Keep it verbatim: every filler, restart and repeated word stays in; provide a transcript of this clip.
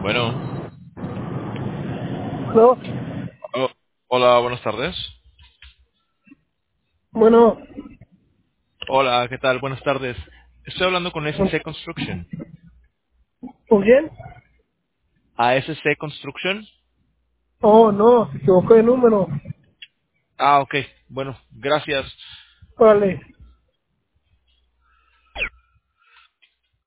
Bueno, No, oh, hola, buenas tardes. bueno, Hola, ¿qué tal? Buenas tardes. Estoy hablando con S C Construction. ¿con quién? ¿A S C Construction? Oh, no, se equivocó de número. Ah, ok. Bueno, gracias. Vale.